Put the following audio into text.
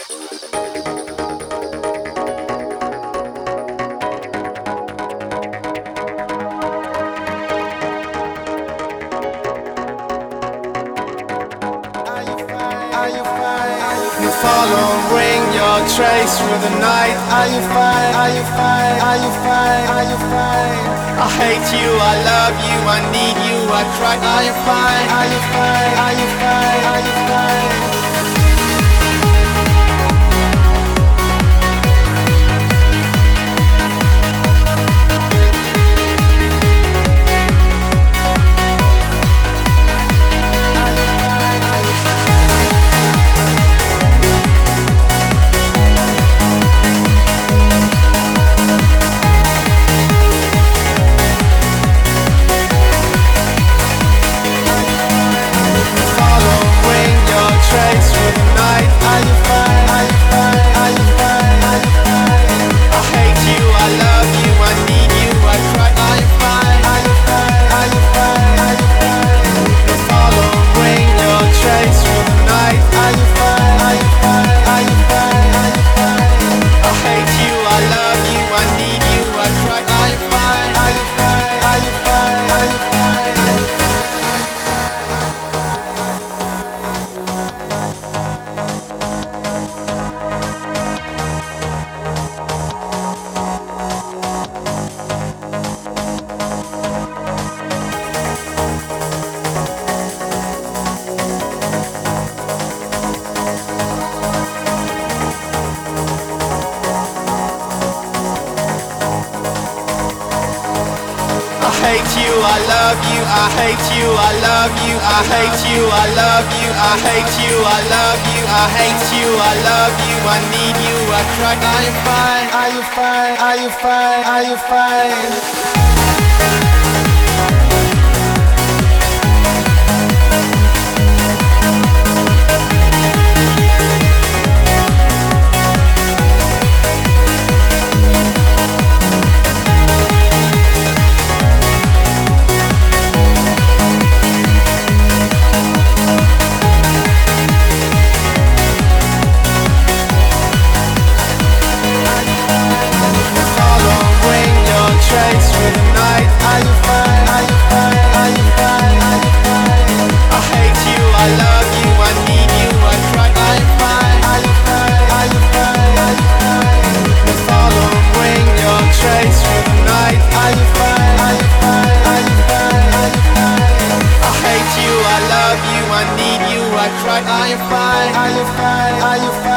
Following your trace through the night. Are you fine? Are you fine? Are you fine? Are you fine? I hate you, I love you, I need you, I cry. Are you fine? Are you fine? Are you fine? Are you fine? I love you, I hate you, I love you, I hate you, I love you, I hate you, I love you, I hate you, I love you, I need you, I cry. Are you fine? Are you fine? Are you fine? Are you fine? Are you fine? Are you fine? Are you fine?